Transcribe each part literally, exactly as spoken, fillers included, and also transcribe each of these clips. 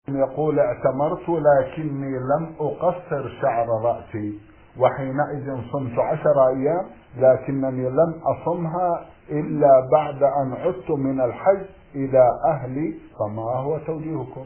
يقول اعتمرت لكني لم أقصر شعر رأسي، وحينئذ صمت عشر أيام لكنني لم أصمها إلا بعد أن عدت من الحج إلى أهلي، فما هو توجيهكم؟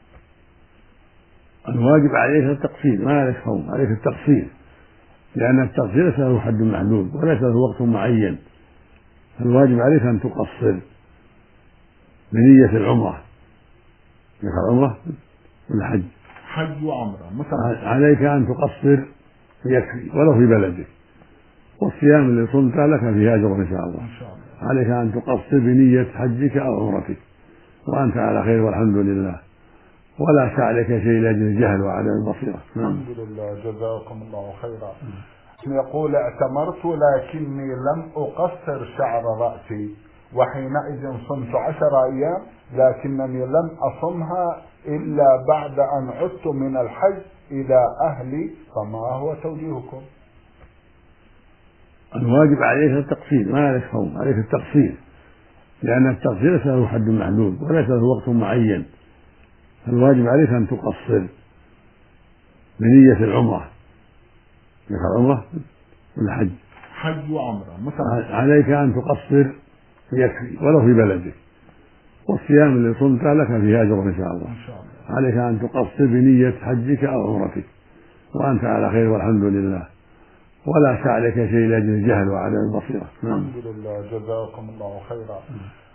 الواجب عليك التقصير، ما عليك صوم، عليك التقصير، لأن التقصير ليس له حد محدود وليس له وقت معين. الواجب عليك أن تقصر بنية العمرة، العمرة والحج، حج وعمرة مثلا. عليك أن تقصر يكفي ولو في بلدك، والصيام اللي صمته لك فيه أجر إن شاء الله. عليك أن تقصر بنية حجك أو عمرتك وأنت على خير والحمد لله، ولا عليك شيء لأجل الجهل وعدم البصيرة. الحمد لله، جزاكم الله خيرا. يقول اعتمرت لكني لم أقصر شعر رأسي، وحينئذ صمت عشر أيام لكنني لم أصمها إلا بعد أن عدت من الحج إلى أهلي، فما هو توجيهكم؟ الواجب عليك التقصير، ما عليك صوم، عليك التقصير، لأن التقصير ليس له حد محدود وليس له وقت معين. الواجب عليك أن تقصر بنية العمرة، العمرة والحج، حج وعمرة مثلا. عليك أن تقصر يكفي ولو في بلدك، والصيام اللي صمته لك فيه أجر إن شاء الله. عليك أن تقصر بنية حجك أو عمرتك وأنت على خير والحمد لله، ولا عليك شيء لأجل الجهل وعدم البصيرة. الحمد لله، جزاكم الله خيرا.